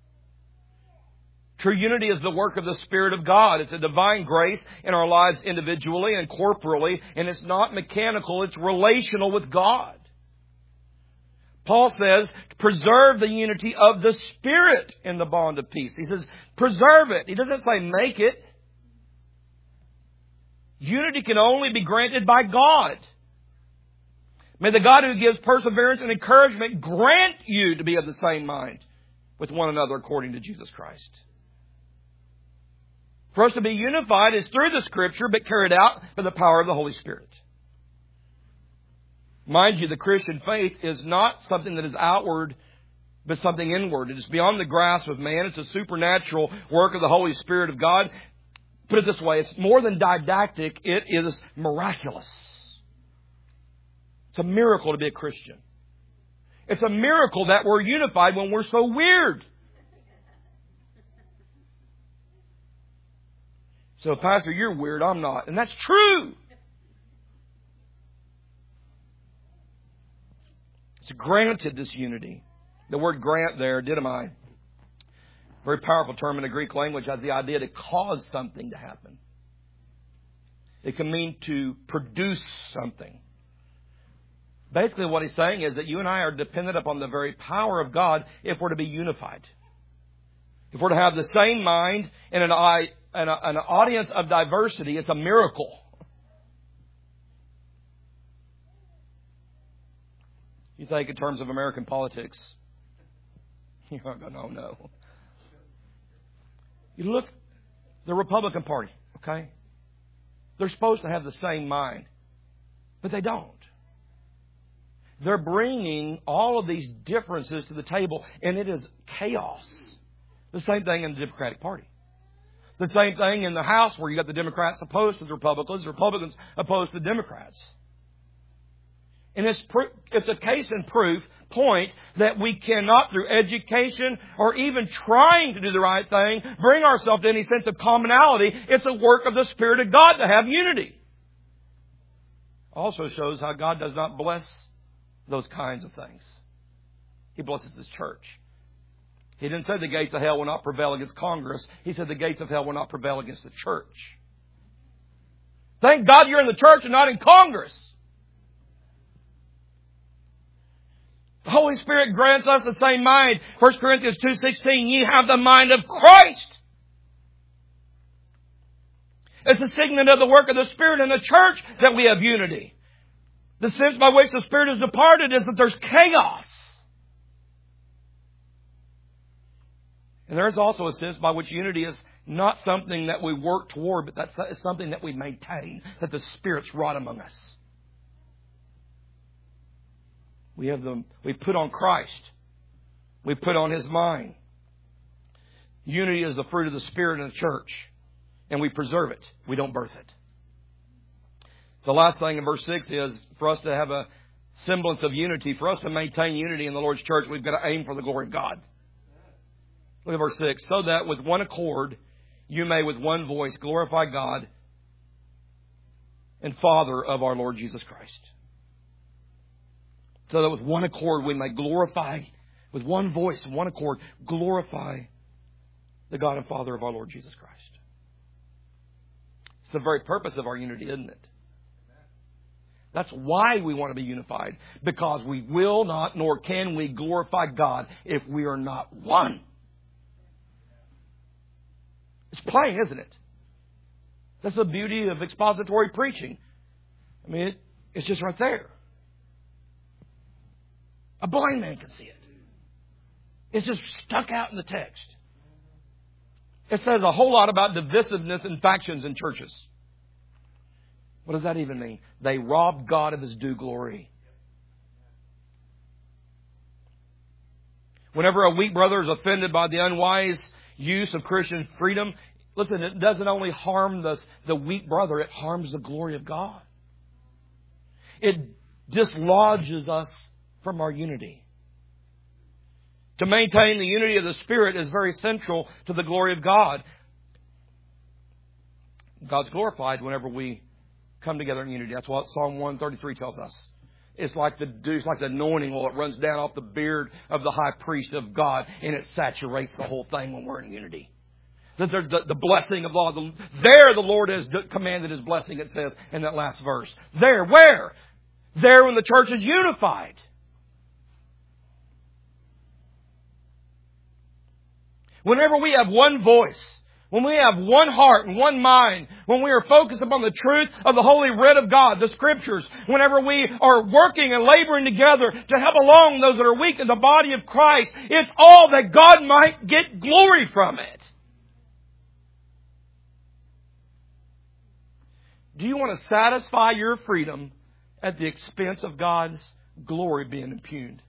True unity is the work of the Spirit of God. It's a divine grace in our lives individually and corporally, and it's not mechanical, it's relational with God. Paul says, preserve the unity of the Spirit in the bond of peace. He says, preserve it. He doesn't say make it. Unity can only be granted by God. May the God who gives perseverance and encouragement grant you to be of the same mind with one another according to Jesus Christ. For us to be unified is through the Scripture, but carried out by the power of the Holy Spirit. Mind you, the Christian faith is not something that is outward, but something inward. It is beyond the grasp of man. It's a supernatural work of the Holy Spirit of God. Put it this way, it's more than didactic. It is miraculous. It's a miracle to be a Christian. It's a miracle that we're unified when we're so weird. So, Pastor, you're weird, I'm not. And that's true. It's granted, this unity. The word grant there, didymai, very powerful term in the Greek language, has the idea to cause something to happen. It can mean to produce something. Basically what he's saying is that you and I are dependent upon the very power of God if we're to be unified. If we're to have the same mind and an audience of diversity, it's a miracle. You think in terms of American politics. You're not going to know. You look, the Republican Party, okay? They're supposed to have the same mind, but they don't. They're bringing all of these differences to the table, and it is chaos. The same thing in the Democratic Party. The same thing in the House where you got the Democrats opposed to the Republicans opposed to the Democrats. And it's a case in point that we cannot, through education or even trying to do the right thing, bring ourselves to any sense of commonality. It's a work of the Spirit of God to have unity. Also shows how God does not bless those kinds of things. He blesses His church. He didn't say the gates of hell will not prevail against Congress. He said the gates of hell will not prevail against the church. Thank God you're in the church and not in Congress. The Holy Spirit grants us the same mind. 1 Corinthians 2:16, ye have the mind of Christ. It's a signet of the work of the Spirit in the church that we have unity. The sense by which the Spirit is departed is that there's chaos. And there is also a sense by which unity is not something that we work toward, but that's something that we maintain, that the Spirit's wrought among us. We put on Christ. We put on His mind. Unity is the fruit of the Spirit in the church. And we preserve it. We don't birth it. The last thing in verse 6 is for us to have a semblance of unity. For us to maintain unity in the Lord's church, we've got to aim for the glory of God. Look at verse 6. So that with one accord, you may with one voice glorify God and Father of our Lord Jesus Christ. So that with one accord we may glorify, with one voice and one accord, glorify the God and Father of our Lord Jesus Christ. It's the very purpose of our unity, isn't it? That's why we want to be unified. Because we will not, nor can we glorify God if we are not one. It's plain, isn't it? That's the beauty of expository preaching. I mean, it's just right there. A blind man can see it. It's just stuck out in the text. It says a whole lot about divisiveness and factions in churches. What does that even mean? They rob God of His due glory. Whenever a weak brother is offended by the unwise use of Christian freedom, listen, it doesn't only harm the weak brother, it harms the glory of God. It dislodges us from our unity. To maintain the unity of the Spirit is very central to the glory of God. God's glorified whenever we come together in unity. That's what Psalm 133 tells us. It's like the dew, it's like the anointing oil. It runs down off the beard of the high priest of God, and it saturates the whole thing when we're in unity. The blessing of God. There the Lord has commanded His blessing, it says in that last verse. There, where? There when the church is unified. Whenever we have one voice, when we have one heart and one mind, when we are focused upon the truth of the Holy Writ of God, the Scriptures, whenever we are working and laboring together to help along those that are weak in the body of Christ, it's all that God might get glory from it. Do you want to satisfy your freedom at the expense of God's glory being impugned?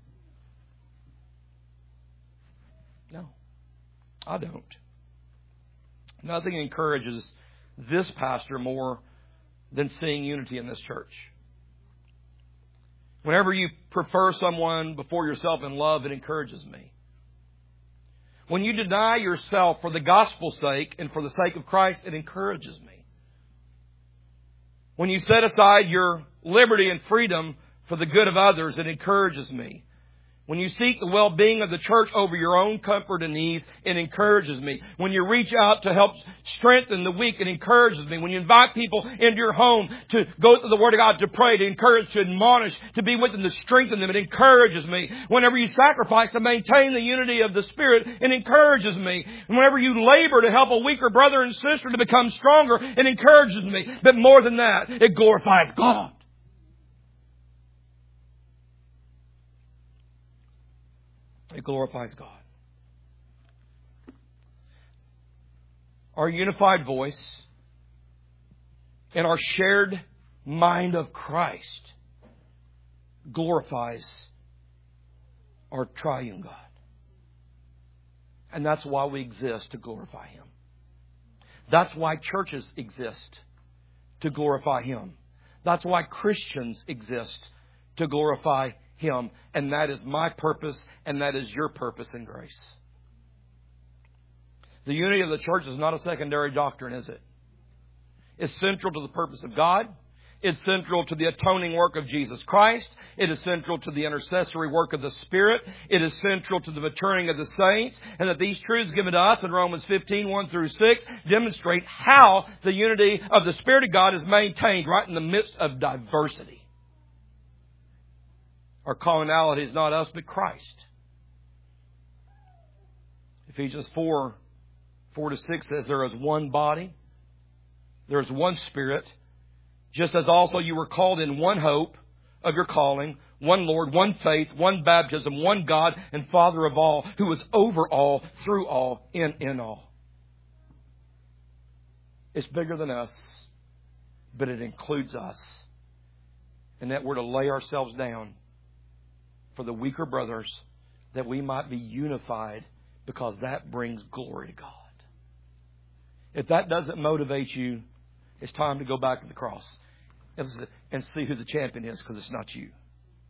No, I don't. Nothing encourages this pastor more than seeing unity in this church. Whenever you prefer someone before yourself in love, it encourages me. When you deny yourself for the gospel's sake and for the sake of Christ, it encourages me. When you set aside your liberty and freedom for the good of others, it encourages me. When you seek the well-being of the church over your own comfort and ease, it encourages me. When you reach out to help strengthen the weak, it encourages me. When you invite people into your home to go to the Word of God, to pray, to encourage, to admonish, to be with them, to strengthen them, it encourages me. Whenever you sacrifice to maintain the unity of the Spirit, it encourages me. And whenever you labor to help a weaker brother and sister to become stronger, it encourages me. But more than that, it glorifies God. It glorifies God. Our unified voice and our shared mind of Christ glorifies our triune God. And that's why we exist, to glorify Him. That's why churches exist, to glorify Him. That's why Christians exist, to glorify Him. And that is my purpose, and that is your purpose in grace. The unity of the church is not a secondary doctrine, is it? It's central to the purpose of God. It's central to the atoning work of Jesus Christ. It is central to the intercessory work of the Spirit. It is central to the maturing of the saints. And that these truths given to us in Romans 15, 1 through 6, demonstrate how the unity of the Spirit of God is maintained right in the midst of diversity. Our commonality is not us, but Christ. Ephesians 4, 4-6 says, there is one body, there is one Spirit, just as also you were called in one hope of your calling, one Lord, one faith, one baptism, one God and Father of all, who is over all, through all, in all. It's bigger than us, but it includes us. And that we're to lay ourselves down for the weaker brothers, that we might be unified, because that brings glory to God. If that doesn't motivate you, it's time to go back to the cross and see who the champion is, because it's not you.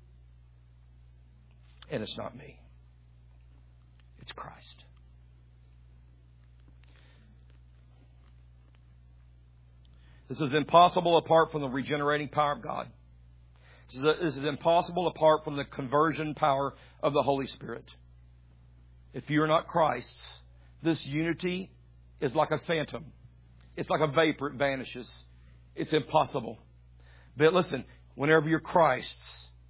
And it's not me. It's Christ. This is impossible apart from the regenerating power of God. This is impossible apart from the conversion power of the Holy Spirit. If you're not Christ's, this unity is like a phantom. It's like a vapor. It vanishes. It's impossible. But listen, whenever you're Christ's,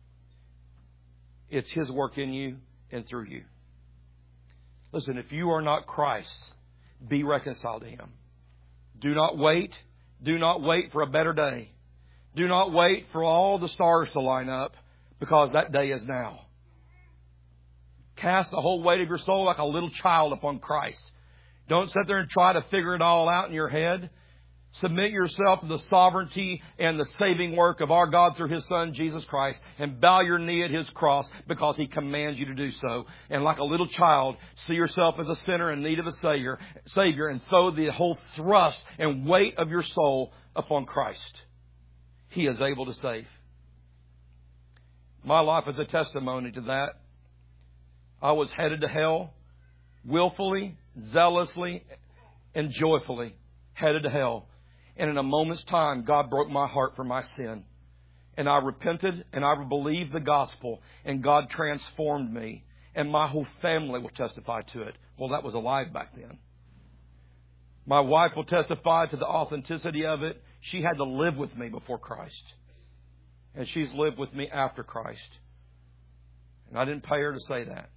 it's His work in you and through you. Listen, if you are not Christ's, be reconciled to Him. Do not wait. Do not wait for a better day. Do not wait for all the stars to line up, because that day is now. Cast the whole weight of your soul like a little child upon Christ. Don't sit there and try to figure it all out in your head. Submit yourself to the sovereignty and the saving work of our God through His Son, Jesus Christ, and bow your knee at His cross, because He commands you to do so. And like a little child, see yourself as a sinner in need of a Savior, and throw the whole thrust and weight of your soul upon Christ. He is able to save. My life is a testimony to that. I was headed to hell, willfully, zealously, and joyfully headed to hell. And in a moment's time, God broke my heart for my sin. And I repented and I believed the gospel. And God transformed me. And my whole family will testify to it. Well, that was alive back then. My wife will testify to the authenticity of it. She had to live with me before Christ. And she's lived with me after Christ. And I didn't pay her to say that.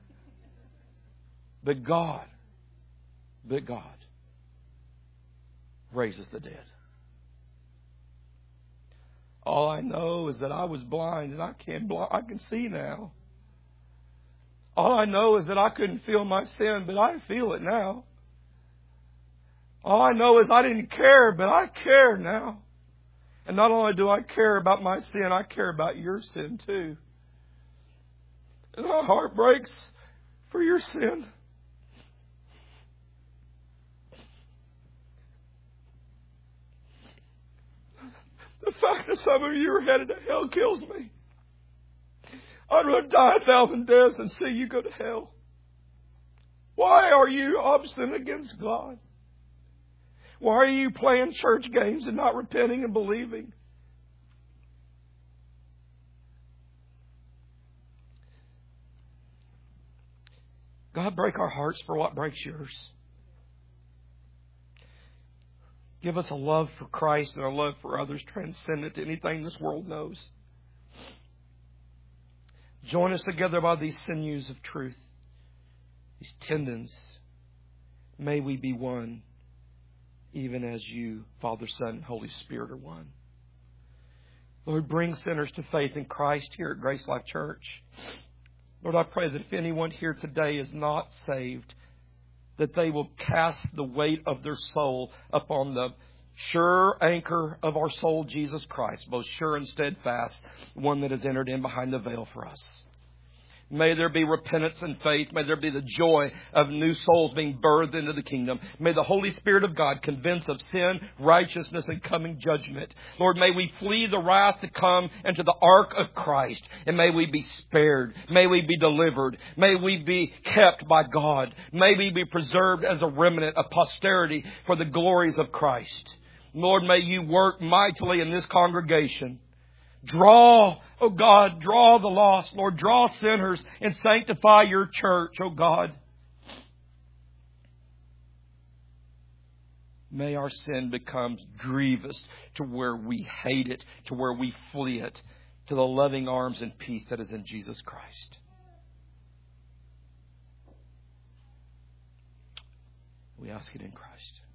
But God raises the dead. All I know is that I was blind and I can see now. All I know is that I couldn't feel my sin, but I feel it now. All I know is I didn't care, but I care now. And not only do I care about my sin, I care about your sin too. And my heart breaks for your sin. The fact that some of you are headed to hell kills me. I'd rather die 1,000 deaths than see you go to hell. Why are you obstinate against God? Why are you playing church games and not repenting and believing? God, break our hearts for what breaks yours. Give us a love for Christ and a love for others transcendent to anything this world knows. Join us together by these sinews of truth, these tendons. May we be one, even as you, Father, Son, and Holy Spirit are one. Lord, bring sinners to faith in Christ here at Grace Life Church. Lord, I pray that if anyone here today is not saved, that they will cast the weight of their soul upon the sure anchor of our soul, Jesus Christ, both sure and steadfast, one that has entered in behind the veil for us. May there be repentance and faith. May there be the joy of new souls being birthed into the kingdom. May the Holy Spirit of God convince of sin, righteousness, and coming judgment. Lord, may we flee the wrath to come into the ark of Christ. And may we be spared. May we be delivered. May we be kept by God. May we be preserved as a remnant of posterity for the glories of Christ. Lord, may you work mightily in this congregation. Draw, oh God, draw the lost. Lord, draw sinners and sanctify your church, oh God. May our sin become grievous to where we hate it, to where we flee it, to the loving arms and peace that is in Jesus Christ. We ask it in Christ.